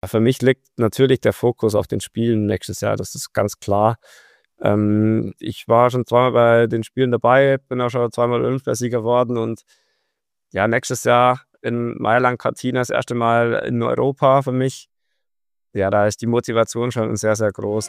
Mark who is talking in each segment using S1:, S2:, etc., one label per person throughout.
S1: für mich liegt natürlich der Fokus auf den Spielen nächstes Jahr, das ist ganz klar. Ich war schon zweimal bei den Spielen dabei, bin auch schon zweimal Olympiasieger geworden und ja, nächstes Jahr in Mailand Cortina das erste Mal in Europa für mich. Ja, da ist die Motivation schon sehr, sehr groß.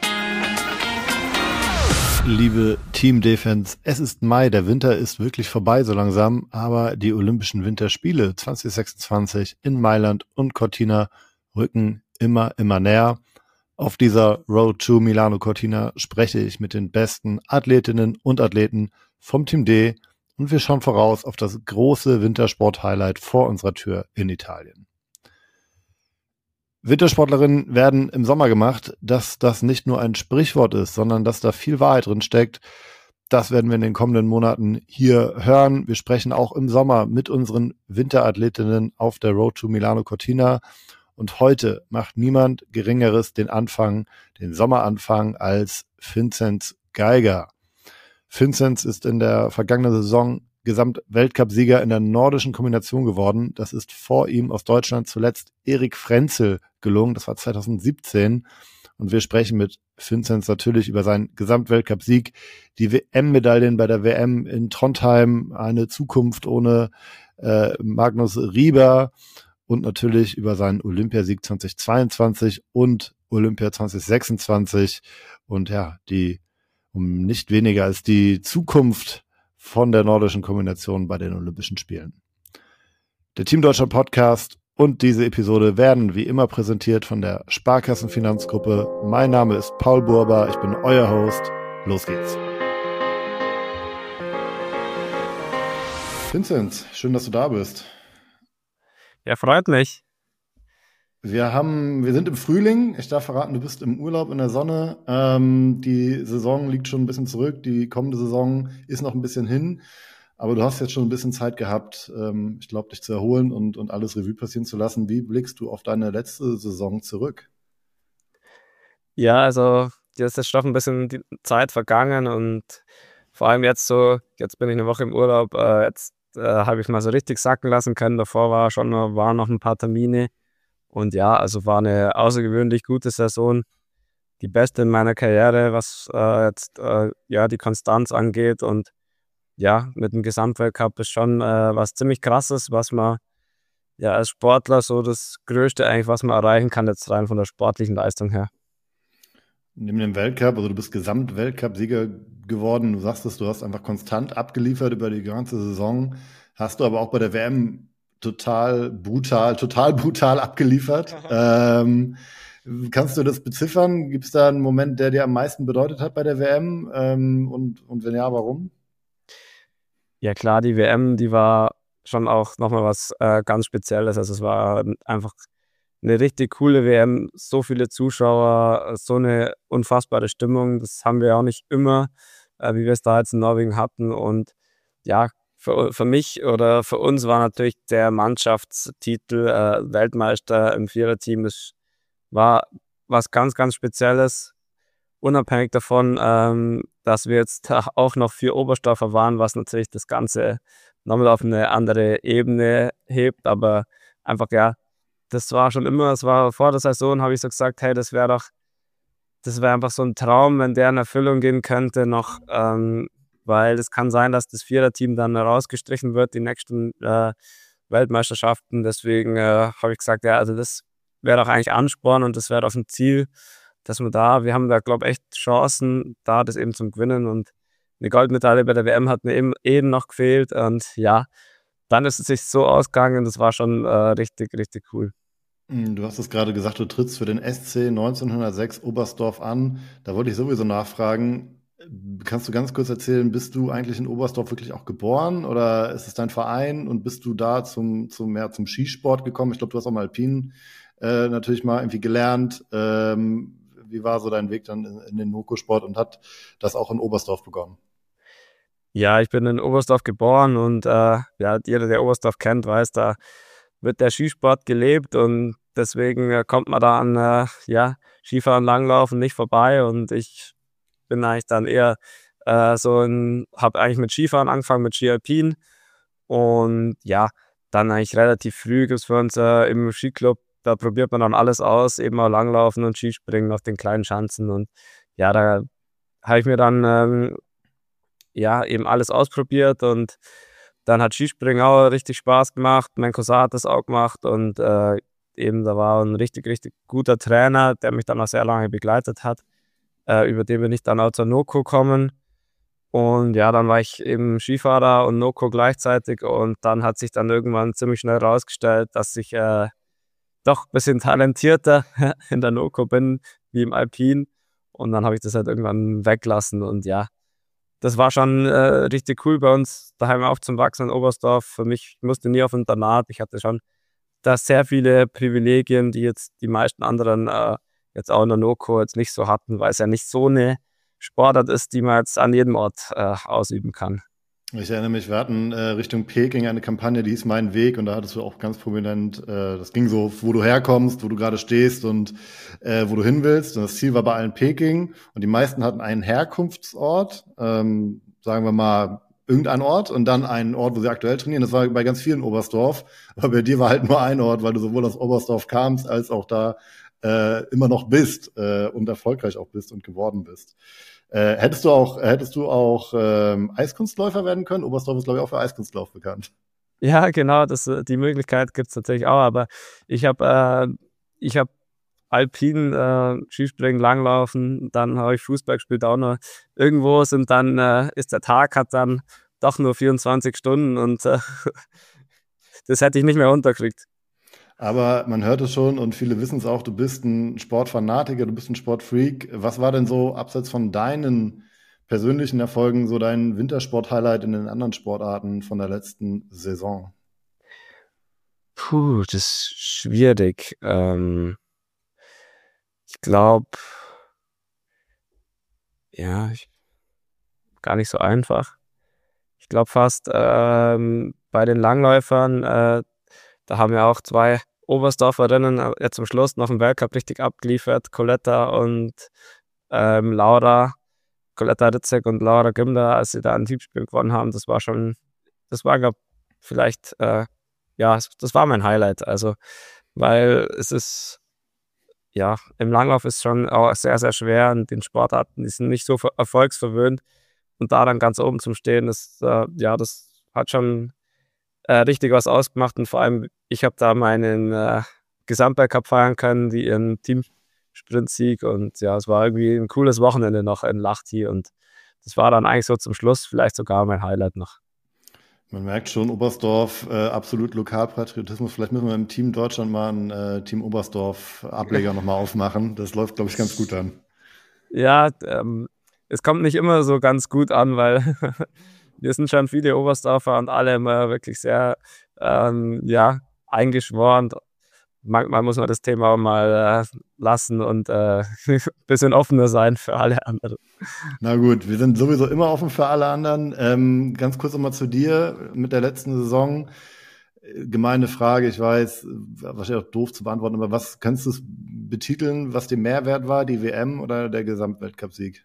S2: Liebe Team D-Fans, es ist Mai, der Winter ist wirklich vorbei so langsam, aber die Olympischen Winterspiele 2026 in Mailand und Cortina rücken immer näher. Auf dieser Road to Milano Cortina spreche ich mit den besten Athletinnen und Athleten vom Team D und wir schauen voraus auf das große Wintersport-Highlight vor unserer Tür in Italien. Wintersportlerinnen werden im Sommer gemacht, dass das nicht nur ein Sprichwort ist, sondern dass da viel Wahrheit drin steckt. Das werden wir in den kommenden Monaten hier hören. Wir sprechen auch im Sommer mit unseren Winterathletinnen auf der Road to Milano Cortina. Und heute macht niemand Geringeres den Sommeranfang als Vinzenz Geiger. Vinzenz ist in der vergangenen Saison Gesamtweltcup-Sieger in der nordischen Kombination geworden. Das ist vor ihm aus Deutschland zuletzt Erik Frenzel gelungen. Das war 2017. Und wir sprechen mit Vinzenz natürlich über seinen Gesamtweltcup-Sieg, die WM-Medaillen bei der WM in Trondheim, eine Zukunft ohne Magnus Rieber und natürlich über seinen Olympiasieg 2022 und Olympia 2026 und ja, um nicht weniger als die Zukunft von der nordischen Kombination bei den Olympischen Spielen. Der Team Deutschland Podcast und diese Episode werden wie immer präsentiert von der Sparkassenfinanzgruppe. Mein Name ist Paul Burber, ich bin euer Host. Los geht's. Vinzenz, schön, dass du da bist.
S1: Ja, freut mich.
S2: Wir sind im Frühling. Ich darf verraten, du bist im Urlaub in der Sonne. Die Saison liegt schon ein bisschen zurück. Die kommende Saison ist noch ein bisschen hin. Aber du hast jetzt schon ein bisschen Zeit gehabt, ich glaube, dich zu erholen und alles Revue passieren zu lassen. Wie blickst du auf deine letzte Saison zurück?
S1: Ja, also jetzt ist schon ein bisschen die Zeit vergangen und vor allem jetzt bin ich eine Woche im Urlaub. Jetzt habe ich mal so richtig sacken lassen können. Davor waren noch ein paar Termine. Und ja, also war eine außergewöhnlich gute Saison, die beste in meiner Karriere, was die Konstanz angeht. Und ja, mit dem Gesamtweltcup ist schon was ziemlich Krasses, was man ja als Sportler so das Größte eigentlich, was man erreichen kann, jetzt rein von der sportlichen Leistung her.
S2: Neben dem Weltcup, also du bist Gesamtweltcup-Sieger geworden, du sagst es, du hast einfach konstant abgeliefert über die ganze Saison, hast du aber auch bei der WM total brutal abgeliefert. Kannst du das beziffern? Gibt es da einen Moment, der dir am meisten bedeutet hat bei der WM? Und wenn ja, warum?
S1: Ja klar, die WM, die war schon auch nochmal was ganz Spezielles. Also es war einfach eine richtig coole WM, so viele Zuschauer, so eine unfassbare Stimmung. Das haben wir auch nicht immer, wie wir es da jetzt in Norwegen hatten. Und ja, für mich oder für uns war natürlich der Mannschaftstitel Weltmeister im Viererteam. Das war was ganz, ganz Spezielles. Unabhängig davon, dass wir jetzt auch noch 4 Oberstdorfer waren, was natürlich das Ganze nochmal auf eine andere Ebene hebt. Aber einfach, ja, das war vor der Saison, habe ich so gesagt, hey, das wäre einfach so ein Traum, wenn der in Erfüllung gehen könnte noch, weil es kann sein, dass das Viererteam dann rausgestrichen wird, die nächsten Weltmeisterschaften. Deswegen habe ich gesagt, ja, also das wäre doch eigentlich Ansporn und das wäre doch ein Ziel, dass wir haben da, glaube ich, echt Chancen, da das eben zum Gewinnen. Und eine Goldmedaille bei der WM hat mir eben noch gefehlt. Und ja, dann ist es sich so ausgegangen, das war schon richtig, richtig cool.
S2: Du hast es gerade gesagt, du trittst für den SC 1906 Oberstdorf an. Da wollte ich sowieso nachfragen, kannst du ganz kurz erzählen, bist du eigentlich in Oberstdorf wirklich auch geboren oder ist es dein Verein und bist du da zum Skisport gekommen? Ich glaube, du hast auch mal Alpin natürlich mal irgendwie gelernt. Wie war so dein Weg dann in den Nokosport und hat das auch in Oberstdorf begonnen?
S1: Ja, ich bin in Oberstdorf geboren und jeder, der Oberstdorf kennt, weiß, da wird der Skisport gelebt und deswegen kommt man da an Skifahren, Langlaufen nicht vorbei und ich bin eigentlich dann eher habe eigentlich mit Skifahren angefangen, mit Ski Alpin und ja, dann eigentlich relativ früh gibt es für uns im Skiclub da probiert man dann alles aus, eben auch Langlaufen und Skispringen auf den kleinen Schanzen. Und ja, da habe ich mir dann ja, eben alles ausprobiert und dann hat Skispringen auch richtig Spaß gemacht. Mein Cousin hat das auch gemacht und eben da war ein richtig, richtig guter Trainer, der mich dann auch sehr lange begleitet hat, über den bin ich dann auch zur NOKO gekommen. Und ja, dann war ich eben Skifahrer und NOKO gleichzeitig und dann hat sich dann irgendwann ziemlich schnell herausgestellt, dass ich doch ein bisschen talentierter in der NOKO bin, wie im Alpin. Und dann habe ich das halt irgendwann weglassen und ja, das war schon richtig cool bei uns daheim aufzuwachsen in Oberstdorf. Für mich, ich musste nie auf Internat. Ich hatte schon da sehr viele Privilegien, die jetzt die meisten anderen jetzt auch in der NOKO jetzt nicht so hatten, weil es ja nicht so eine Sportart ist, die man jetzt an jedem Ort ausüben kann.
S2: Ich erinnere mich, wir hatten Richtung Peking eine Kampagne, die hieß Mein Weg und da hattest du auch ganz prominent, das ging so, wo du herkommst, wo du gerade stehst und wo du hin willst. Und das Ziel war bei allen Peking und die meisten hatten einen Herkunftsort, sagen wir mal irgendein Ort und dann einen Ort, wo sie aktuell trainieren. Das war bei ganz vielen Oberstdorf, aber bei dir war halt nur ein Ort, weil du sowohl aus Oberstdorf kamst, als auch da immer noch bist und erfolgreich auch bist und geworden bist. Hättest du auch Eiskunstläufer werden können? Oberstdorf ist, glaube ich, auch für Eiskunstlauf bekannt.
S1: Ja, genau, die Möglichkeit gibt es natürlich auch, aber ich hab Alpin, Skispringen, Langlaufen, dann habe ich Fußball gespielt auch noch. Irgendwo ist der Tag hat dann doch nur 24 Stunden und das hätte ich nicht mehr unterkriegt.
S2: Aber man hört es schon und viele wissen es auch, du bist ein Sportfanatiker, du bist ein Sportfreak. Was war denn so, abseits von deinen persönlichen Erfolgen, so dein Wintersport-Highlight in den anderen Sportarten von der letzten Saison?
S1: Puh, das ist schwierig. Ich glaube, ja, gar nicht so einfach. Ich glaube fast bei den Langläufern, da haben ja auch zwei Oberstdorferinnen jetzt zum Schluss noch im Weltcup richtig abgeliefert, Coletta und Laura, Coletta Ritzek und Laura Gimler, als sie da ein Teamspiel gewonnen haben, das war, glaube vielleicht, ja, das war mein Highlight. Also, weil es ist, ja, im Langlauf ist schon auch sehr, sehr schwer und den Sportarten, die sind nicht so erfolgsverwöhnt. Und da dann ganz oben zum Stehen, ja, das hat schon richtig was ausgemacht. Und vor allem, ich habe da meinen Gesamtweltcup feiern können, die ihren Teamsprintsieg. Und ja, es war irgendwie ein cooles Wochenende noch in Lahti. Und das war dann eigentlich so zum Schluss vielleicht sogar mein Highlight noch.
S2: Man merkt schon, Oberstdorf, absolut Lokalpatriotismus. Vielleicht müssen wir im Team Deutschland mal einen Team Oberstdorf-Ableger nochmal aufmachen. Das läuft, glaube ich, ganz gut an.
S1: Ja, es kommt nicht immer so ganz gut an, weil wir sind schon viele Oberstdorfer und alle immer wirklich sehr ja, eingeschworen. Manchmal muss man das Thema auch mal lassen und ein bisschen offener sein für alle anderen.
S2: Na gut, wir sind sowieso immer offen für alle anderen. Ganz kurz nochmal zu dir mit der letzten Saison. Gemeine Frage, ich weiß, wahrscheinlich auch doof zu beantworten, aber was kannst du betiteln, was der Mehrwert war, die WM oder der Gesamtweltcupsieg?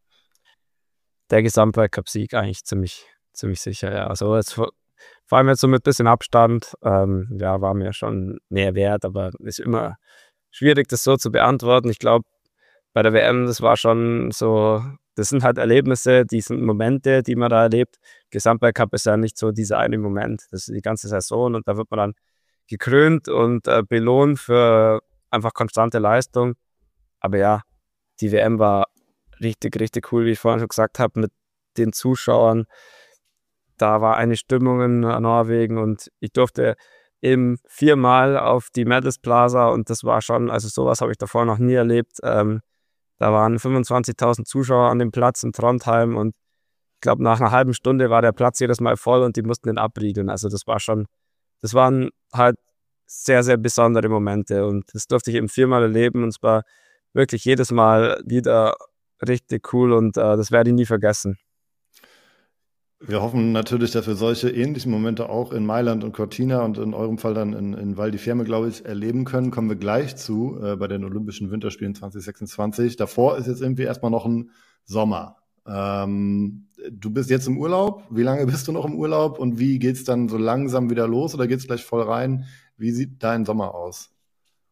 S1: Der Gesamtweltcup-Sieg eigentlich ziemlich sicher, ja. Also jetzt, vor allem jetzt so mit bisschen Abstand, ja, war mir schon mehr wert, aber ist immer schwierig, das so zu beantworten. Ich glaube, bei der WM, das war schon so, das sind halt Erlebnisse, die sind Momente, die man da erlebt. Gesamtweltcup ist ja nicht so dieser eine Moment, das ist die ganze Saison und da wird man dann gekrönt und belohnt für einfach konstante Leistung. Aber ja, die WM war richtig, richtig cool, wie ich vorhin schon gesagt habe, mit den Zuschauern. Da war eine Stimmung in Norwegen und ich durfte eben 4-mal auf die Medals Plaza und das war schon, also sowas habe ich davor noch nie erlebt. Da waren 25.000 Zuschauer an dem Platz in Trondheim und ich glaube, nach einer halben Stunde war der Platz jedes Mal voll und die mussten den abriegeln. Also das waren halt sehr, sehr besondere Momente und das durfte ich eben 4-mal erleben und es war wirklich jedes Mal wieder richtig cool und das werde ich nie vergessen.
S2: Wir hoffen natürlich, dass wir solche ähnlichen Momente auch in Mailand und Cortina und in eurem Fall dann in Val di Fiemme, glaube ich, erleben können. Kommen wir gleich zu bei den Olympischen Winterspielen 2026. Davor ist jetzt irgendwie erstmal noch ein Sommer. Du bist jetzt im Urlaub. Wie lange bist du noch im Urlaub und wie geht's dann so langsam wieder los oder geht's gleich voll rein? Wie sieht dein Sommer aus?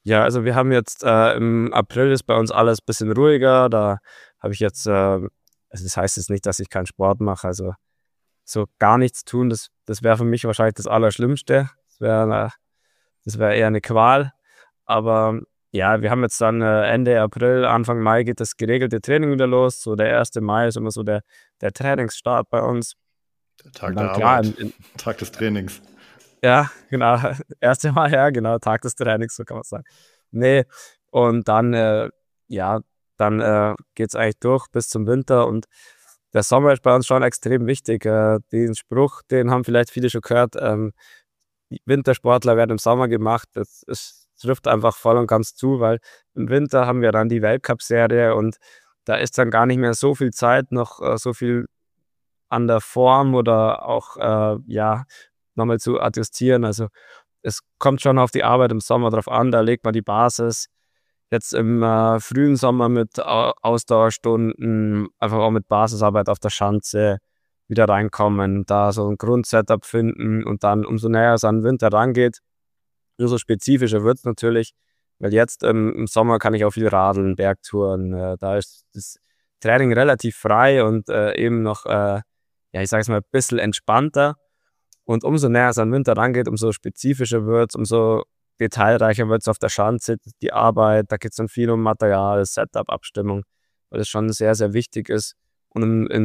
S1: Ja, also wir haben jetzt im April ist bei uns alles ein bisschen ruhiger. Da habe ich jetzt, also das heißt jetzt nicht, dass ich keinen Sport mache. Also so gar nichts tun, das wäre für mich wahrscheinlich das Allerschlimmste. Das wäre eher eine Qual. Aber ja, wir haben jetzt dann Ende April, Anfang Mai geht das geregelte Training wieder los. So der 1. Mai ist immer so der Trainingsstart bei uns.
S2: Der
S1: Und
S2: Tag der
S1: dann klar,
S2: Arbeit, Tag des Trainings.
S1: ja, genau, 1. Mal, ja, genau, Tag des Trainings, so kann man sagen. Nee, und dann, ja, dann geht es eigentlich durch bis zum Winter und der Sommer ist bei uns schon extrem wichtig. Den Spruch, den haben vielleicht viele schon gehört, die Wintersportler werden im Sommer gemacht. Das trifft einfach voll und ganz zu, weil im Winter haben wir dann die Weltcup-Serie und da ist dann gar nicht mehr so viel Zeit, noch so viel an der Form oder auch, ja, nochmal zu adjustieren. Also es kommt schon auf die Arbeit im Sommer drauf an, da legt man die Basis. Jetzt im frühen Sommer mit Ausdauerstunden, einfach auch mit Basisarbeit auf der Schanze wieder reinkommen, da so ein Grundsetup finden und dann umso näher es an den Winter rangeht, umso spezifischer wird es natürlich, weil jetzt im Sommer kann ich auch viel radeln, Bergtouren, da ist das Training relativ frei und eben noch, ja, ich sage es mal, ein bisschen entspannter. Und umso näher es an den Winter rangeht, umso spezifischer wird es, umso detailreicher wird es auf der Schanze, die Arbeit, da geht es dann viel um Material, Setup, Abstimmung, weil das schon sehr, sehr wichtig ist. Und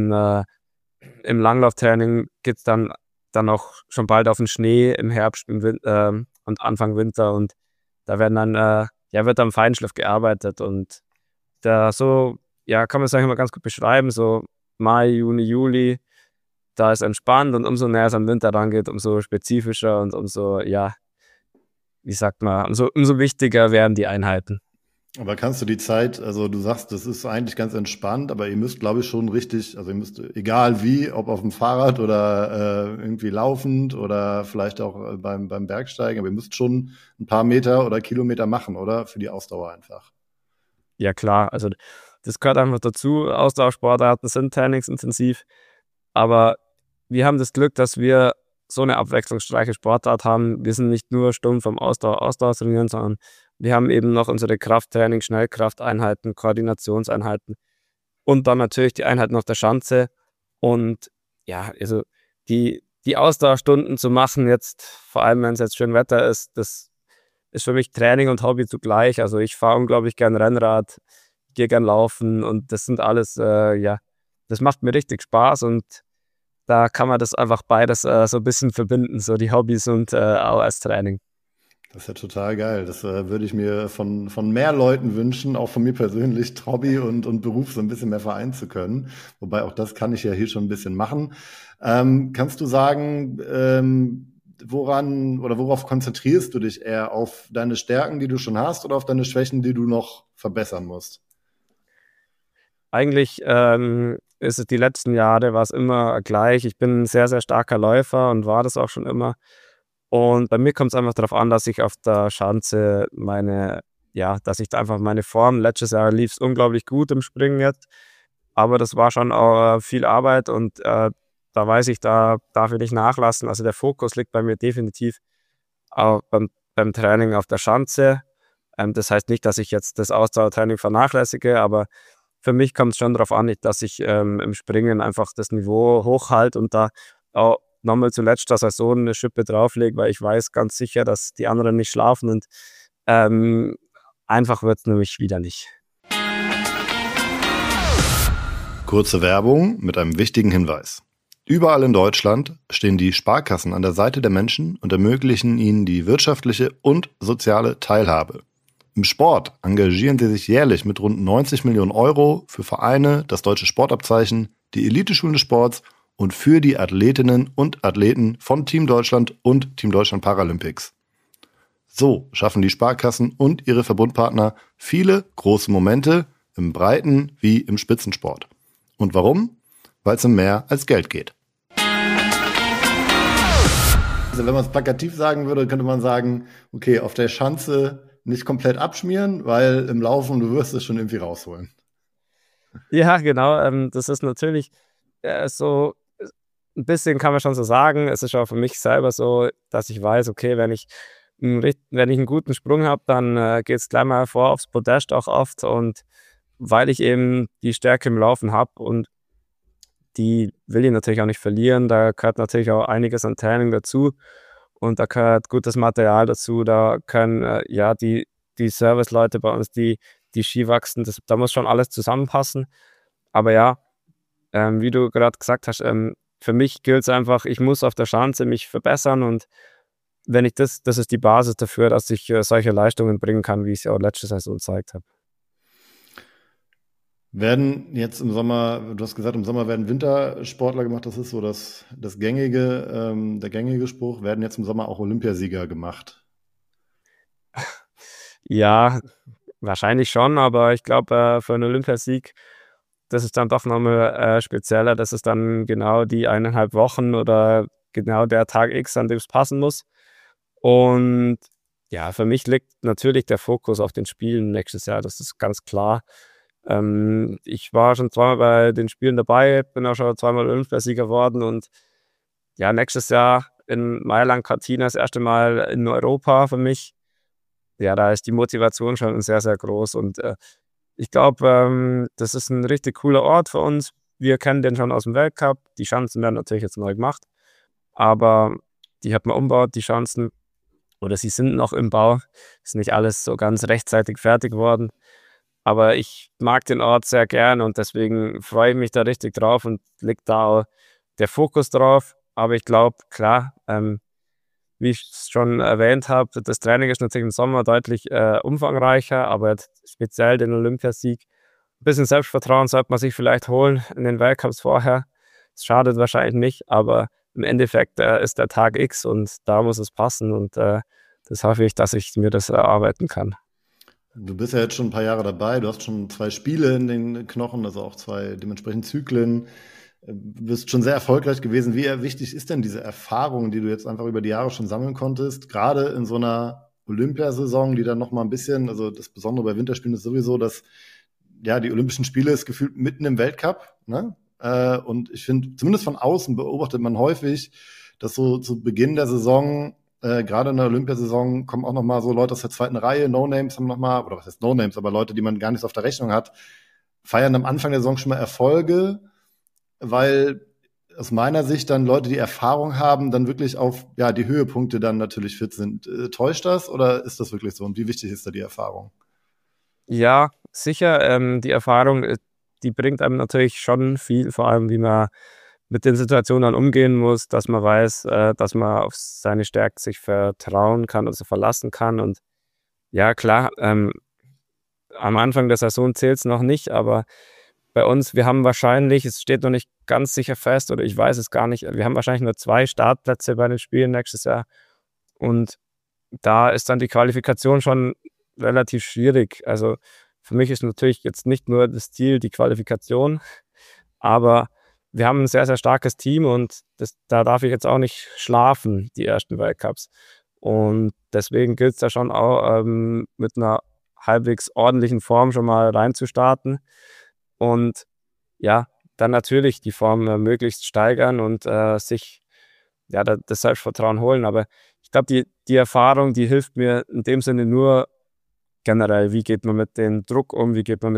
S1: im Langlauftraining geht es dann auch schon bald auf den Schnee im Herbst und Anfang Winter und da werden dann, ja, wird am Feinschliff gearbeitet und da so, ja, kann man es eigentlich mal ganz gut beschreiben, so Mai, Juni, Juli, da ist entspannt und umso näher es am Winter rangeht, umso spezifischer und umso, ja, wie sagt man, umso wichtiger werden die Einheiten.
S2: Aber kannst du die Zeit, also du sagst, das ist eigentlich ganz entspannt, aber ihr müsst, glaube ich, schon richtig, also ihr müsst, egal wie, ob auf dem Fahrrad oder irgendwie laufend oder vielleicht auch beim Bergsteigen, aber ihr müsst schon ein paar Meter oder Kilometer machen, oder? Für die Ausdauer einfach.
S1: Ja, klar, also das gehört einfach dazu. Ausdauersportarten sind trainingsintensiv, aber wir haben das Glück, dass wir so eine abwechslungsreiche Sportart haben. Wir sind nicht nur stumpf am Ausdauer trainieren, sondern wir haben eben noch unsere Krafttraining, Schnellkrafteinheiten, Koordinationseinheiten und dann natürlich die Einheiten auf der Schanze. Und ja, also die Ausdauerstunden zu machen, jetzt, vor allem wenn es jetzt schön Wetter ist, das ist für mich Training und Hobby zugleich. Also ich fahre unglaublich gern Rennrad, gehe gern laufen und das sind alles, ja, das macht mir richtig Spaß und da kann man das einfach beides so ein bisschen verbinden, so die Hobbys und auch als Training.
S2: Das ist ja total geil. Das würde ich mir von mehr Leuten wünschen, auch von mir persönlich, Hobby und Beruf so ein bisschen mehr vereinen zu können. Wobei auch das kann ich ja hier schon ein bisschen machen. Kannst du sagen, woran oder worauf konzentrierst du dich eher? Auf deine Stärken, die du schon hast, oder auf deine Schwächen, die du noch verbessern musst?
S1: Eigentlich ist es die letzten Jahre war es immer gleich. Ich bin ein sehr, sehr starker Läufer und war das auch schon immer. Und bei mir kommt es einfach darauf an, dass ich auf der Schanze dass ich da einfach meine Form, letztes Jahr lief es unglaublich gut im Springen jetzt, aber das war schon auch viel Arbeit und da weiß ich, da darf ich nicht nachlassen. Also der Fokus liegt bei mir definitiv auch beim Training auf der Schanze. Das heißt nicht, dass ich jetzt das Ausdauertraining vernachlässige, aber für mich kommt es schon darauf an, dass ich im Springen einfach das Niveau hochhalte und da auch nochmal zuletzt der Saison eine Schippe drauflege, weil ich weiß ganz sicher, dass die anderen nicht schlafen und ähm, einfach wird es nämlich wieder nicht.
S2: Kurze Werbung mit einem wichtigen Hinweis. Überall in Deutschland stehen die Sparkassen an der Seite der Menschen und ermöglichen ihnen die wirtschaftliche und soziale Teilhabe. Im Sport engagieren sie sich jährlich mit rund 90 Millionen Euro für Vereine, das deutsche Sportabzeichen, die Eliteschulen des Sports und für die Athletinnen und Athleten von Team Deutschland und Team Deutschland Paralympics. So schaffen die Sparkassen und ihre Verbundpartner viele große Momente im Breiten- wie im Spitzensport. Und warum? Weil es um mehr als Geld geht. Also wenn man es plakativ sagen würde, könnte man sagen, okay, auf der Schanze nicht komplett abschmieren, weil im Laufen, du wirst es schon irgendwie rausholen.
S1: Ja, genau. Das ist natürlich so ein bisschen kann man schon so sagen. Es ist auch für mich selber so, dass ich weiß, okay, wenn ich wenn ich einen guten Sprung habe, dann geht es gleich mal vor aufs Podest auch oft. Und weil ich eben die Stärke im Laufen habe und die will ich natürlich auch nicht verlieren, da gehört natürlich auch einiges an Training dazu und da gehört gutes Material dazu, da können ja die Serviceleute bei uns, die Ski wachsen, da muss schon alles zusammenpassen. Aber ja, wie du gerade gesagt hast, für mich gilt es einfach, ich muss auf der Schanze mich verbessern und wenn ich das ist die Basis dafür, dass ich solche Leistungen bringen kann, wie ich es ja auch letzte Saison gezeigt habe.
S2: Werden jetzt im Sommer, du hast gesagt, im Sommer werden Wintersportler gemacht, das ist so das gängige, der gängige Spruch, werden jetzt im Sommer auch Olympiasieger gemacht?
S1: Ja, wahrscheinlich schon, aber ich glaube, für einen Olympiasieg, das ist dann doch nochmal spezieller. Das ist dann genau die 1,5 Wochen oder genau der Tag X, an dem es passen muss. Und ja, für mich liegt natürlich der Fokus auf den Spielen nächstes Jahr, das ist ganz klar. Ich war schon zweimal bei den Spielen dabei, bin auch schon zweimal Olympiasieger geworden und ja, nächstes Jahr in Mailand Cortina das erste Mal in Europa für mich. Ja, da ist die Motivation schon sehr, sehr groß und ich glaube, das ist ein richtig cooler Ort für uns. Wir kennen den schon aus dem Weltcup. Die Schanzen werden natürlich jetzt neu gemacht, aber die hat man umgebaut, die Schanzen, oder sie sind noch im Bau. Ist nicht alles so ganz rechtzeitig fertig geworden. Aber ich mag den Ort sehr gern und deswegen freue ich mich da richtig drauf und liegt da auch der Fokus drauf. Aber ich glaube, klar, wie ich es schon erwähnt habe, das Training ist natürlich im Sommer deutlich umfangreicher, aber jetzt speziell den Olympiasieg. Ein bisschen Selbstvertrauen sollte man sich vielleicht holen in den Weltcups vorher. Es schadet wahrscheinlich nicht, aber im Endeffekt ist der Tag X und da muss es passen und das hoffe ich, dass ich mir das erarbeiten kann.
S2: Du bist ja jetzt schon ein paar Jahre dabei, du hast schon 2 Spiele in den Knochen, also auch 2 dementsprechend Zyklen. Du bist schon sehr erfolgreich gewesen. Wie wichtig ist denn diese Erfahrung, die du jetzt einfach über die Jahre schon sammeln konntest, gerade in so einer Olympiasaison, die dann noch mal ein bisschen, also das Besondere bei Winterspielen ist sowieso, dass ja die Olympischen Spiele ist gefühlt mitten im Weltcup, ne? Und ich finde, zumindest von außen beobachtet man häufig, dass so zu Beginn der Saison, gerade in der Olympiasaison, kommen auch noch mal so Leute aus der zweiten Reihe, No-Names haben noch mal, oder was heißt No-Names, aber Leute, die man gar nicht so auf der Rechnung hat, feiern am Anfang der Saison schon mal Erfolge, weil aus meiner Sicht dann Leute, die Erfahrung haben, dann wirklich auf ja die Höhepunkte dann natürlich fit sind. Täuscht das oder ist das wirklich so? Und wie wichtig ist da die Erfahrung?
S1: Ja, sicher, die Erfahrung, die bringt einem natürlich schon viel, vor allem wie man mit den Situationen dann umgehen muss, dass man weiß, dass man auf seine Stärken sich vertrauen kann, also verlassen kann. Und ja, klar, am Anfang der Saison zählt es noch nicht, aber bei uns, wir haben wahrscheinlich, es steht noch nicht ganz sicher fest oder ich weiß es gar nicht, wir haben wahrscheinlich nur 2 Startplätze bei den Spielen nächstes Jahr. Und da ist dann die Qualifikation schon relativ schwierig. Also für mich ist natürlich jetzt nicht nur das Ziel die Qualifikation, aber wir haben ein sehr, sehr starkes Team und da darf ich jetzt auch nicht schlafen, die ersten Weltcups. Und deswegen gilt es da schon auch, mit einer halbwegs ordentlichen Form schon mal reinzustarten. Und ja, dann natürlich die Form möglichst steigern und sich ja, das Selbstvertrauen holen. Aber ich glaube, die Erfahrung, die hilft mir in dem Sinne nur generell, wie geht man mit dem Druck um, wie geht man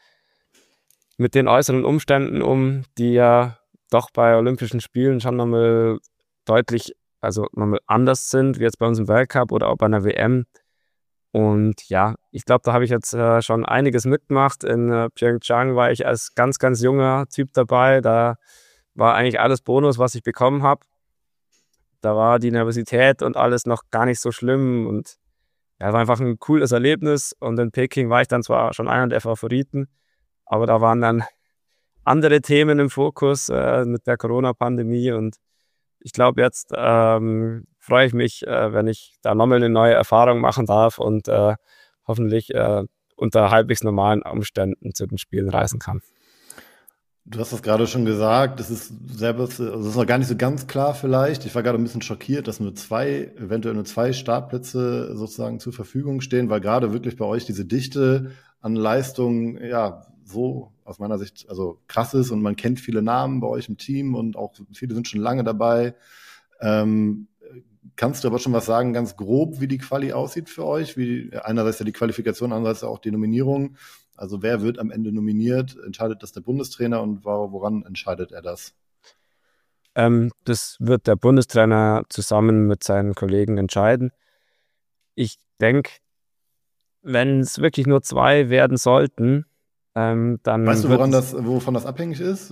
S1: mit den äußeren Umständen um, die ja doch bei Olympischen Spielen schon nochmal deutlich, also nochmal anders sind, wie jetzt bei uns im Weltcup oder auch bei einer WM. Und ja, ich glaube, da habe ich jetzt schon einiges mitgemacht. In Pyeongchang war ich als ganz, ganz junger Typ dabei. Da war eigentlich alles Bonus, was ich bekommen habe. Da war die Nervosität und alles noch gar nicht so schlimm und ja, war einfach ein cooles Erlebnis. Und in Peking war ich dann zwar schon einer der Favoriten, aber da waren dann andere Themen im Fokus mit der Corona-Pandemie und ich glaube, jetzt freue ich mich, wenn ich da nochmal eine neue Erfahrung machen darf und hoffentlich unter halbwegs normalen Umständen zu den Spielen reisen kann.
S2: Du hast das gerade schon gesagt, das ist selber, also das ist noch gar nicht so ganz klar vielleicht. Ich war gerade ein bisschen schockiert, dass eventuell nur 2 Startplätze sozusagen zur Verfügung stehen, weil gerade wirklich bei euch diese Dichte an Leistung, ja, so aus meiner Sicht, also krass ist und man kennt viele Namen bei euch im Team und auch viele sind schon lange dabei. Kannst du aber schon was sagen, ganz grob, wie die Quali aussieht für euch? Wie einerseits ja die Qualifikation, andererseits auch die Nominierung. Also wer wird am Ende nominiert? Entscheidet das der Bundestrainer und woran entscheidet er das?
S1: Das wird der Bundestrainer zusammen mit seinen Kollegen entscheiden. Ich denke, wenn es wirklich nur 2 werden sollten, dann
S2: Weißt du,
S1: wird
S2: wovon das abhängig ist?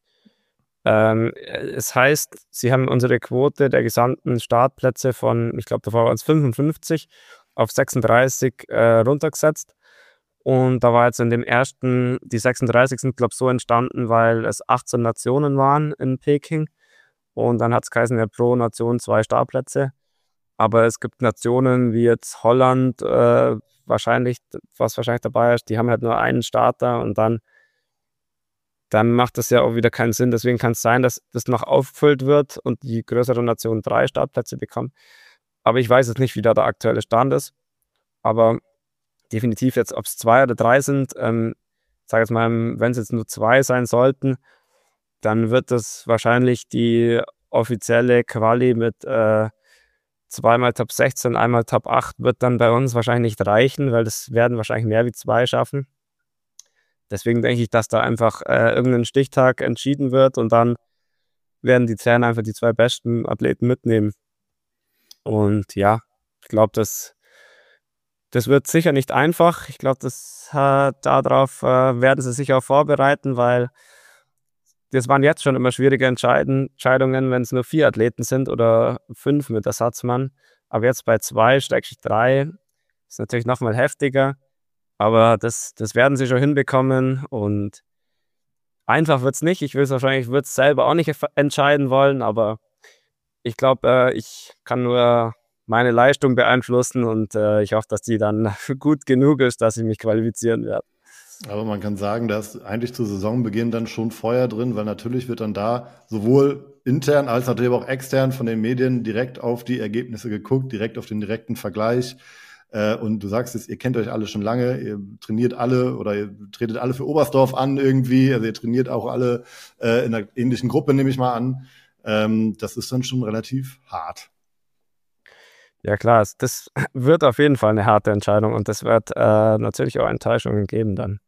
S1: es heißt, sie haben unsere Quote der gesamten Startplätze von, ich glaube, davor waren es 55 auf 36 runtergesetzt. Und da war jetzt in dem ersten, die 36 sind, glaube ich, so entstanden, weil es 18 Nationen waren in Peking. Und dann hat es geheißen, ja, pro Nation 2 Startplätze. Aber es gibt Nationen wie jetzt Holland, wahrscheinlich, was wahrscheinlich dabei ist, die haben halt nur einen Starter und dann macht das ja auch wieder keinen Sinn. Deswegen kann es sein, dass das noch auffüllt wird und die größere Nation 3 Startplätze bekommt. Aber ich weiß jetzt nicht, wie da der aktuelle Stand ist. Aber definitiv jetzt, ob es 2 oder 3 sind, sage jetzt mal, wenn es jetzt nur 2 sein sollten, dann wird das wahrscheinlich die offizielle Quali mit zweimal Top 16, einmal Top 8 wird dann bei uns wahrscheinlich nicht reichen, weil das werden wahrscheinlich mehr wie 2 schaffen. Deswegen denke ich, dass da einfach irgendein Stichtag entschieden wird und dann werden die Trainer einfach die 2 besten Athleten mitnehmen. Und ja, ich glaube, das wird sicher nicht einfach. Ich glaube, darauf werden sie sich auch vorbereiten, weil das waren jetzt schon immer schwierige Entscheidungen, wenn es nur 4 Athleten sind oder 5 mit Ersatzmann. Aber jetzt bei 2/3 ist natürlich nochmal heftiger. Aber das werden sie schon hinbekommen und einfach wird es nicht. Ich würde es selber auch nicht entscheiden wollen, aber ich glaube, ich kann nur meine Leistung beeinflussen und ich hoffe, dass die dann gut genug ist, dass ich mich qualifizieren werde.
S2: Aber man kann sagen, da ist eigentlich zu Saisonbeginn dann schon Feuer drin, weil natürlich wird dann da sowohl intern als natürlich auch extern von den Medien direkt auf die Ergebnisse geguckt, direkt auf den direkten Vergleich. Und du sagst es, ihr kennt euch alle schon lange, ihr trainiert alle oder ihr tretet alle für Oberstdorf an irgendwie, also ihr trainiert auch alle in einer ähnlichen Gruppe, nehme ich mal an. Das ist dann schon relativ hart.
S1: Ja klar, das wird auf jeden Fall eine harte Entscheidung und das wird natürlich auch Enttäuschungen geben dann.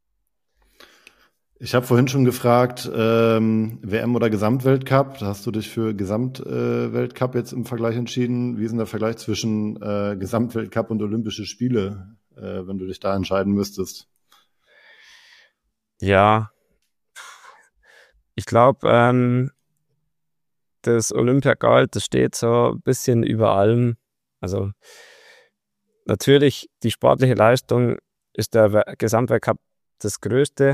S2: Ich habe vorhin schon gefragt, WM oder Gesamtweltcup. Da hast du dich für Gesamtweltcup jetzt im Vergleich entschieden. Wie ist denn der Vergleich zwischen Gesamtweltcup und Olympische Spiele, wenn du dich da entscheiden müsstest?
S1: Ja, ich glaube, das Olympiagold, das steht so ein bisschen über allem. Also natürlich, die sportliche Leistung ist der Gesamtweltcup das Größte.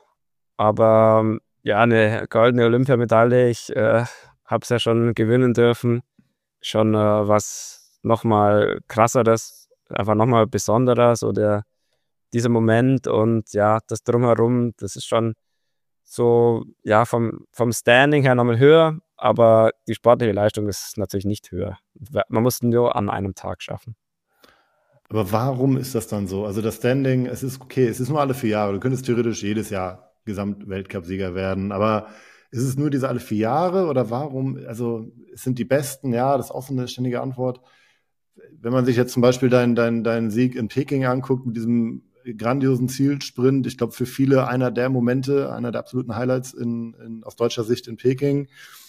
S1: Aber ja, eine goldene Olympiamedaille, ich habe es ja schon gewinnen dürfen. Schon was nochmal krasseres, einfach nochmal besonderer, so dieser Moment und ja, das Drumherum, das ist schon so, ja, vom Standing her nochmal höher, aber die sportliche Leistung ist natürlich nicht höher. Man muss nur an einem Tag schaffen.
S2: Aber warum ist das dann so? Also das Standing, es ist okay, es ist nur alle 4 Jahre. Du könntest theoretisch jedes Jahr Gesamtweltcup-Sieger werden, aber ist es nur diese alle 4 Jahre oder warum? Also es sind die Besten, ja, das ist auch so eine ständige Antwort. Wenn man sich jetzt zum Beispiel deinen Sieg in Peking anguckt mit diesem grandiosen Zielsprint, ich glaube für viele einer der Momente, einer der absoluten Highlights aus deutscher Sicht in Peking.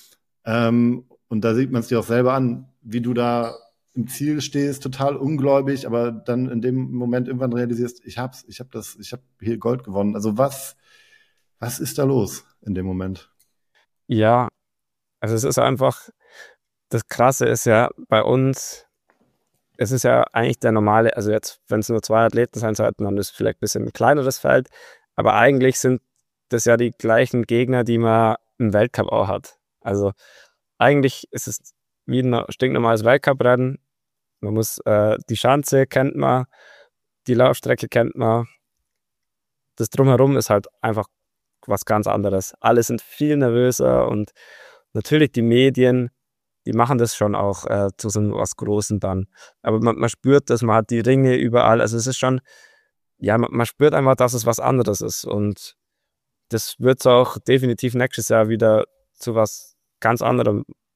S2: Und da sieht man es dir auch selber an, wie du da im Ziel stehst, total ungläubig, aber dann in dem Moment irgendwann realisierst, ich habe hier Gold gewonnen. Also was ist da los in dem Moment?
S1: Ja, also es ist einfach, das Krasse ist ja bei uns, es ist ja eigentlich der normale, also jetzt, wenn es nur 2 Athleten sein sollten, dann ist es vielleicht ein bisschen ein kleineres Feld, aber eigentlich sind das ja die gleichen Gegner, die man im Weltcup auch hat. Also eigentlich ist es wie ein stinknormales Weltcuprennen. Man muss, die Schanze kennt man, die Laufstrecke kennt man. Das Drumherum ist halt einfach was ganz anderes. Alle sind viel nervöser und natürlich die Medien, die machen das schon auch zu so was Großem dann. Aber man spürt das, man hat die Ringe überall. Also es ist schon, ja, man spürt einfach, dass es was anderes ist. Und das wird es auch definitiv nächstes Jahr wieder zu was ganz anderem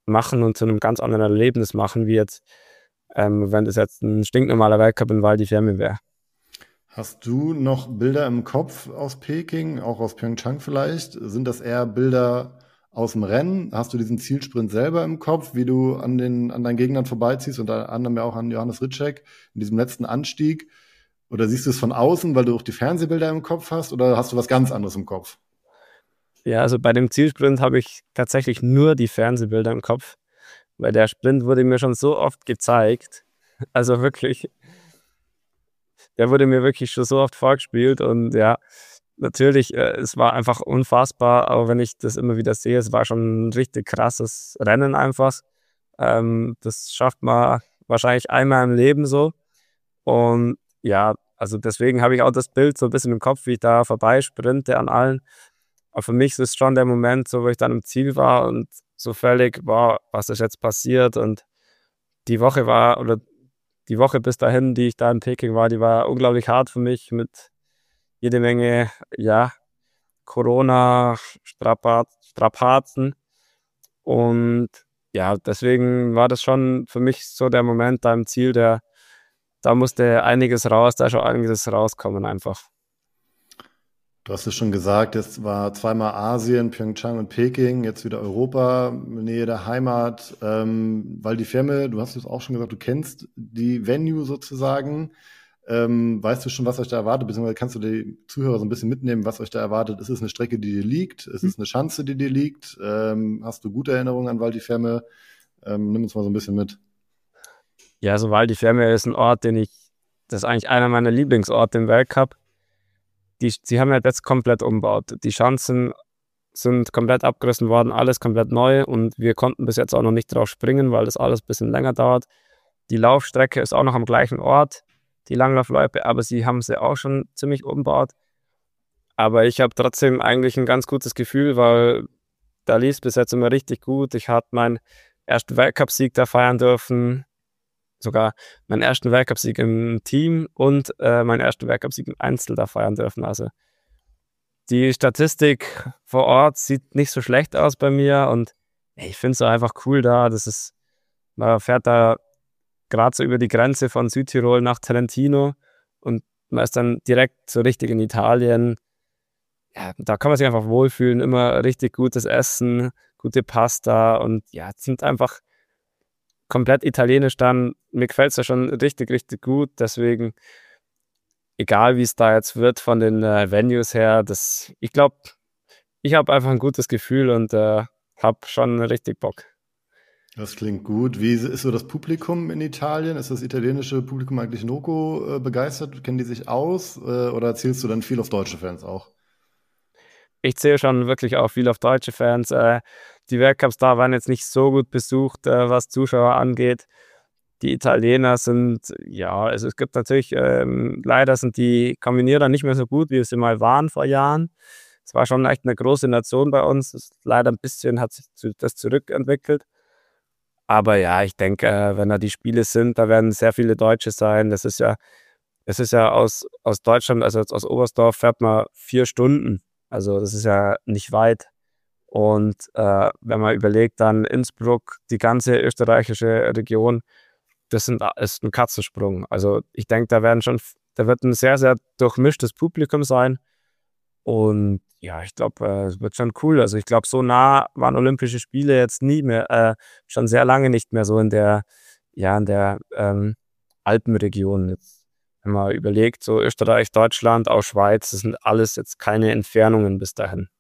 S1: machen und zu einem ganz anderen Erlebnis machen, wie jetzt, wenn das jetzt ein stinknormaler Weltcup in Val di Fiemme wäre.
S2: Hast du noch Bilder im Kopf aus Peking, auch aus Pyeongchang vielleicht? Sind das eher Bilder aus dem Rennen? Hast du diesen Zielsprint selber im Kopf, wie du an deinen Gegnern vorbeiziehst, unter anderem ja auch an Johannes Ryček in diesem letzten Anstieg? Oder siehst du es von außen, weil du auch die Fernsehbilder im Kopf hast? Oder hast du was ganz anderes im Kopf?
S1: Ja, also bei dem Zielsprint habe ich tatsächlich nur die Fernsehbilder im Kopf, weil der Sprint wurde mir schon so oft gezeigt. Also wirklich, der wurde mir wirklich schon so oft vorgespielt und ja, natürlich, es war einfach unfassbar, aber wenn ich das immer wieder sehe, es war schon ein richtig krasses Rennen einfach. Das schafft man wahrscheinlich einmal im Leben so. Und ja, also deswegen habe ich auch das Bild so ein bisschen im Kopf, wie ich da vorbeisprinte an allen. Aber für mich ist es schon der Moment, so wo ich dann im Ziel war und so völlig, wow, was ist jetzt passiert? Und die Woche war, oder die Woche bis dahin, die ich da in Peking war, die war unglaublich hart für mich mit jede Menge, ja, Corona-Strapazen. Und ja, deswegen war das schon für mich so der Moment da im Ziel, da musste einiges raus, da ist schon einiges rauskommen einfach.
S2: Du hast es schon gesagt, es war zweimal Asien, Pyeongchang und Peking, jetzt wieder Europa, Nähe der Heimat. Val di Fiemme, du hast es auch schon gesagt, du kennst die Venue sozusagen. Weißt du schon, was euch da erwartet, beziehungsweise kannst du die Zuhörer so ein bisschen mitnehmen, was euch da erwartet? Ist es eine Strecke, die dir liegt? Ist es eine Schanze, die dir liegt? Hast du gute Erinnerungen an Val di Fiemme? Nimm uns mal so ein bisschen mit.
S1: Ja, also Val di Fiemme ist ein Ort, das ist eigentlich einer meiner Lieblingsorte im Weltcup. Sie haben ja jetzt komplett umgebaut. Die Schanzen sind komplett abgerissen worden, alles komplett neu und wir konnten bis jetzt auch noch nicht drauf springen, weil das alles ein bisschen länger dauert. Die Laufstrecke ist auch noch am gleichen Ort, die Langlaufloipe, aber sie haben sie auch schon ziemlich umgebaut. Aber ich habe trotzdem eigentlich ein ganz gutes Gefühl, weil da lief es bis jetzt immer richtig gut. Ich hatte meinen ersten Weltcupsieg da feiern dürfen, sogar meinen ersten Weltcupsieg im Team und meinen ersten Weltcupsieg im Einzel da feiern dürfen. Also die Statistik vor Ort sieht nicht so schlecht aus bei mir und ich finde es einfach cool da. Man fährt da gerade so über die Grenze von Südtirol nach Trentino und man ist dann direkt so richtig in Italien. Ja, da kann man sich einfach wohlfühlen, immer richtig gutes Essen, gute Pasta und ja, es sind einfach komplett italienisch dann. Mir gefällt es ja schon richtig, richtig gut, deswegen egal wie es da jetzt wird von den Venues her, ich glaube, ich habe einfach ein gutes Gefühl und habe schon richtig Bock.
S2: Das klingt gut. Wie ist so das Publikum in Italien? Ist das italienische Publikum eigentlich Noco begeistert? Kennen die sich aus? Oder zählst du dann viel auf deutsche Fans auch?
S1: Ich zähle schon wirklich auch viel auf deutsche Fans. Die Weltcups da waren jetzt nicht so gut besucht, was Zuschauer angeht. Die Italiener sind, ja, also es gibt natürlich, leider sind die Kombinierer nicht mehr so gut, wie es sie mal waren vor Jahren. Es war schon echt eine große Nation bei uns. Leider ein bisschen hat sich das zurückentwickelt. Aber ja, ich denke, wenn da die Spiele sind, da werden sehr viele Deutsche sein. Es ist ja aus Deutschland, also jetzt aus Oberstdorf fährt man 4 Stunden. Also das ist ja nicht weit. Und wenn man überlegt, dann Innsbruck, die ganze österreichische Region, ist ein Katzensprung. Also ich denke, da wird ein sehr, sehr durchmischtes Publikum sein. Und ja, ich glaube, es wird schon cool. Also ich glaube, so nah waren Olympische Spiele jetzt nie mehr, schon sehr lange nicht mehr so in der Alpenregion. Jetzt, wenn man überlegt, so Österreich, Deutschland, auch Schweiz, das sind alles jetzt keine Entfernungen bis dahin.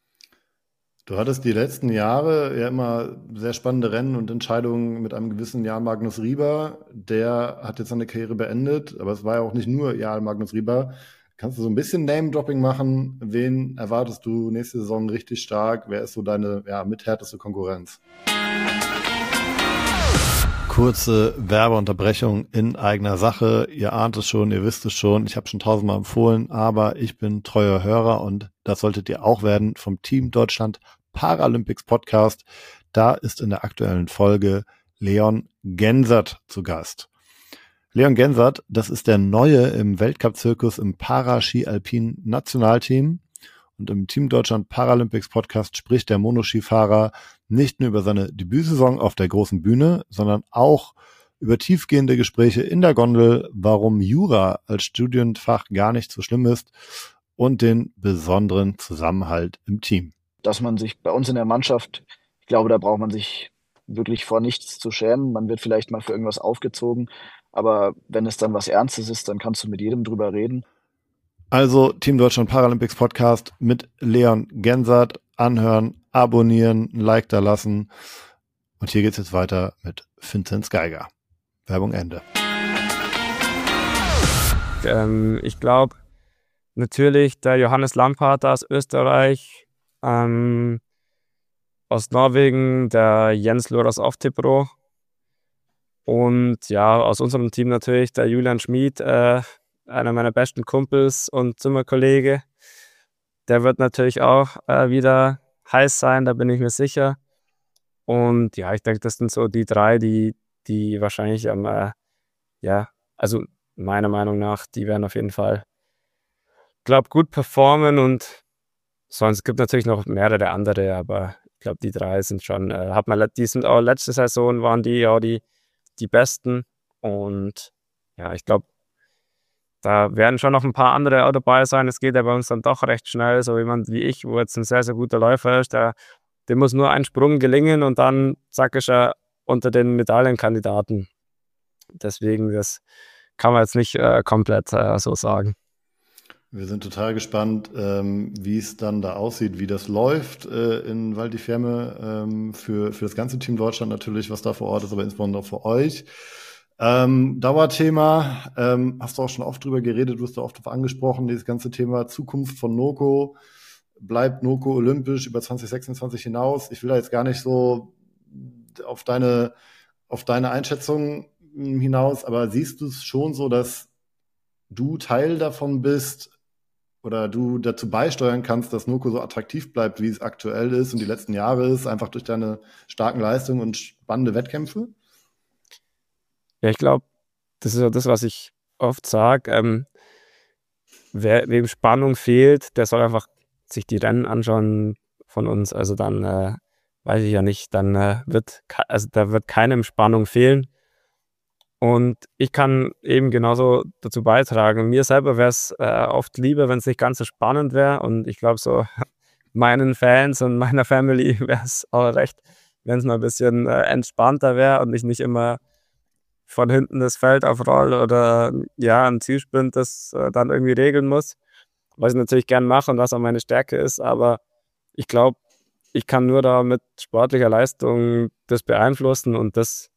S2: Du hattest die letzten Jahre ja immer sehr spannende Rennen und Entscheidungen mit einem gewissen Jan Magnus Rieber. Der hat jetzt seine Karriere beendet, aber es war ja auch nicht nur Jan Magnus Rieber. Kannst du so ein bisschen Name-Dropping machen? Wen erwartest du nächste Saison richtig stark? Wer ist so deine mithärteste Konkurrenz? Kurze Werbeunterbrechung in eigener Sache. Ihr ahnt es schon, ihr wisst es schon. Ich habe schon 1000-mal empfohlen, aber ich bin treuer Hörer und das solltet ihr auch werden vom Team Deutschland Paralympics Podcast. Da ist in der aktuellen Folge Leon Gensert zu Gast. Leon Gensert, das ist der Neue im Weltcup-Zirkus im Paraski-Alpin-Nationalteam Und im Team Deutschland Paralympics Podcast spricht der Monoskifahrer nicht nur über seine Debütsaison auf der großen Bühne, sondern auch über tiefgehende Gespräche in der Gondel, warum Jura als Studienfach gar nicht so schlimm ist und den besonderen Zusammenhalt im Team.
S3: Dass man sich bei uns in der Mannschaft, ich glaube, da braucht man sich wirklich vor nichts zu schämen. Man wird vielleicht mal für irgendwas aufgezogen, aber wenn es dann was Ernstes ist, dann kannst du mit jedem drüber reden.
S2: Also Team Deutschland Paralympics Podcast mit Leon Gensert. Anhören, abonnieren, ein Like da lassen. Und hier geht's jetzt weiter mit Vinzenz Geiger. Werbung Ende.
S1: Ich glaube, natürlich der Johannes Lampard aus Österreich, aus Norwegen der Jens Loras Oftebro und ja, aus unserem Team natürlich der Julian Schmid, einer meiner besten Kumpels und Zimmerkollege. Der wird natürlich auch wieder heiß sein, da bin ich mir sicher. Und ja, ich denke, das sind so die drei, die wahrscheinlich also meiner Meinung nach, die werden auf jeden Fall, glaube gut performen und sonst gibt es natürlich noch mehrere andere, aber ich glaube, die drei sind schon, die sind auch letzte Saison waren die auch die besten und ja, ich glaube, da werden schon noch ein paar andere auch dabei sein. Es geht ja bei uns dann doch recht schnell, so jemand wie ich, wo jetzt ein sehr, sehr guter Läufer ist, dem muss nur ein Sprung gelingen und dann zack ist er unter den Medaillenkandidaten. Deswegen, das kann man jetzt nicht komplett so sagen.
S2: Wir sind total gespannt, wie es dann da aussieht, wie das läuft in Val di Fiemme für das ganze Team Deutschland natürlich, was da vor Ort ist, aber insbesondere für euch. Dauerthema, hast du auch schon oft drüber geredet, du hast da oft drauf angesprochen, dieses ganze Thema Zukunft von Noko. Bleibt Noko olympisch über 2026 hinaus? Ich will da jetzt gar nicht so auf deine Einschätzung hinaus, aber siehst du es schon so, dass du Teil davon bist oder du dazu beisteuern kannst, dass Noko so attraktiv bleibt, wie es aktuell ist und die letzten Jahre ist, einfach durch deine starken Leistungen und spannende Wettkämpfe?
S1: Ja, ich glaube, das ist ja das, was ich oft sage. Wem Spannung fehlt, der soll einfach sich die Rennen anschauen von uns. Also dann weiß ich ja nicht, dann da wird keinem Spannung fehlen. Und ich kann eben genauso dazu beitragen. Mir selber wäre es oft lieber, wenn es nicht ganz so spannend wäre. Und ich glaube, so meinen Fans und meiner Family wäre es auch recht, wenn es mal ein bisschen entspannter wäre und ich nicht immer von hinten das Feld aufroll oder ja, ein Zielsprint das dann irgendwie regeln muss. Was ich natürlich gern mache und was auch meine Stärke ist. Aber ich glaube, ich kann nur da mit sportlicher Leistung das beeinflussen und das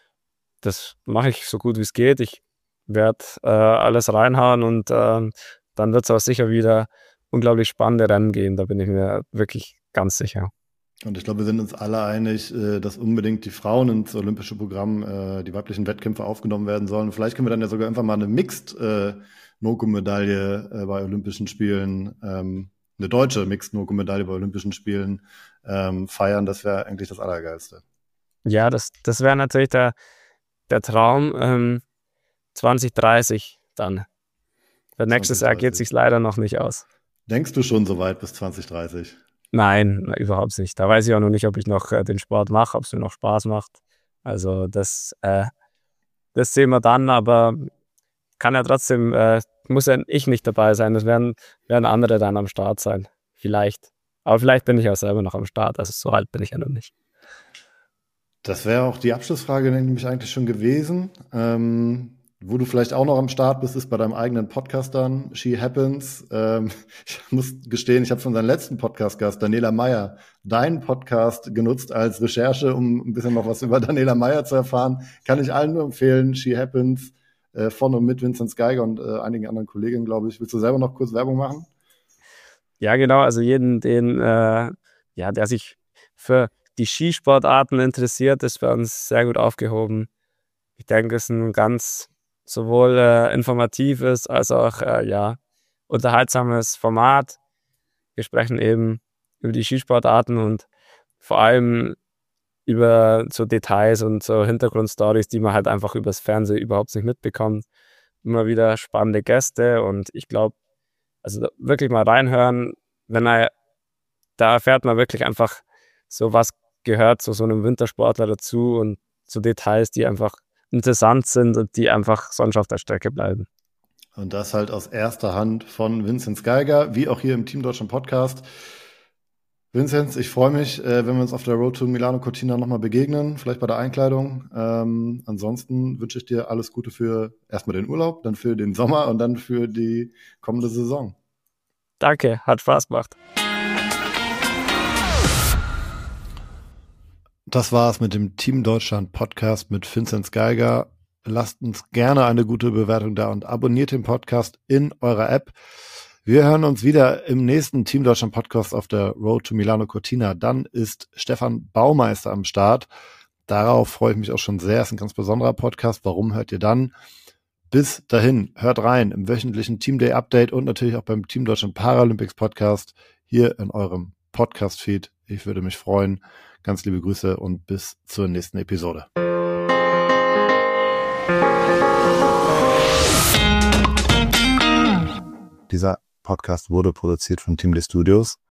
S1: mache ich so gut wie es geht. Ich werde alles reinhauen und dann wird es auch sicher wieder unglaublich spannende Rennen geben. Da bin ich mir wirklich ganz sicher.
S2: Und ich glaube, wir sind uns alle einig, dass unbedingt die Frauen ins olympische Programm, die weiblichen Wettkämpfe aufgenommen werden sollen. Vielleicht können wir dann ja sogar einfach mal eine Mixed-Noko-Medaille bei Olympischen Spielen, eine deutsche Mixed-Noko-Medaille bei Olympischen Spielen feiern. Das wäre eigentlich das Allergeilste.
S1: Ja, das wäre natürlich der Traum 2030 dann. Für nächstes Jahr geht es sich leider noch nicht aus.
S2: Denkst du schon so weit bis 2030?
S1: Nein, überhaupt nicht. Da weiß ich auch noch nicht, ob ich noch den Sport mache, ob es mir noch Spaß macht. Also das sehen wir dann, aber kann ja trotzdem, muss ja ich nicht dabei sein. Das werden andere dann am Start sein. Vielleicht. Aber vielleicht bin ich auch selber noch am Start. Also so alt bin ich ja noch nicht.
S2: Das wäre auch die Abschlussfrage nämlich eigentlich schon gewesen. Wo du vielleicht auch noch am Start bist, ist bei deinem eigenen Podcast dann, She Happens. Ich muss gestehen, ich habe von seinem letzten Podcast-Gast, Daniela Meyer, deinen Podcast genutzt als Recherche, um ein bisschen noch was über Daniela Meyer zu erfahren. Kann ich allen nur empfehlen, She Happens, von und mit Vinzenz Geiger und einigen anderen Kolleginnen, glaube ich. Willst du selber noch kurz Werbung machen?
S1: Ja, genau. Also jeden, der sich für die Skisportarten interessiert, ist bei uns sehr gut aufgehoben. Ich denke, es ist ein ganz sowohl informatives als auch unterhaltsames Format. Wir sprechen eben über die Skisportarten und vor allem über so Details und so Hintergrundstories, die man halt einfach übers Fernsehen überhaupt nicht mitbekommt. Immer wieder spannende Gäste und ich glaube, also wirklich mal reinhören, da erfährt man wirklich einfach so, was gehört zu so einem Wintersportler dazu und so Details, die einfach interessant sind und die einfach sonst auf der Strecke bleiben.
S2: Und das halt aus erster Hand von Vinzenz Geiger, wie auch hier im Team Deutschland Podcast. Vinzenz, ich freue mich, wenn wir uns auf der Road to Milano Cortina nochmal begegnen, vielleicht bei der Einkleidung. Ansonsten wünsche ich dir alles Gute für erstmal den Urlaub, dann für den Sommer und dann für die kommende Saison.
S1: Danke, hat Spaß gemacht.
S2: Das war's mit dem Team Deutschland Podcast mit Vinzenz Geiger. Lasst uns gerne eine gute Bewertung da und abonniert den Podcast in eurer App. Wir hören uns wieder im nächsten Team Deutschland Podcast auf der Road to Milano Cortina. Dann ist Stefan Baumeister am Start. Darauf freue ich mich auch schon sehr. Ist ein ganz besonderer Podcast. Warum hört ihr dann? Bis dahin, hört rein im wöchentlichen Team Day Update und natürlich auch beim Team Deutschland Paralympics Podcast hier in eurem Podcast-Feed. Ich würde mich freuen. Ganz liebe Grüße und bis zur nächsten Episode.
S4: Dieser Podcast wurde produziert von Team Day Studios.